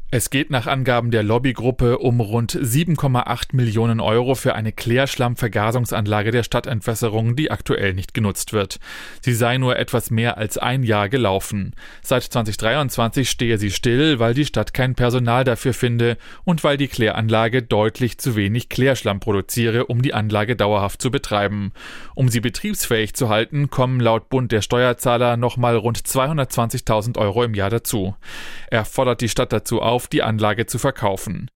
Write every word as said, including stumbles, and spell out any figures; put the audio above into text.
Es geht nach Angaben der Lobbygruppe um rund sieben Komma acht Millionen Euro für eine Klärschlammvergasungsanlage der Stadtentwässerung, die aktuell nicht genutzt wird. Sie sei nur etwas mehr als ein Jahr gelaufen. Seit zweitausenddreiundzwanzig stehe sie still, weil die Stadt kein Personal dafür finde und weil die Kläranlage deutlich zu wenig Klärschlamm produziere, um die Anlage dauerhaft zu betreiben. Um sie betriebsfähig zu halten, kommen laut Bund der Steuerzahler nochmal rund zweihundertzwanzigtausend Euro im Jahr dazu. Er fordert die Stadt dazu auf, die Anlage zu verkaufen.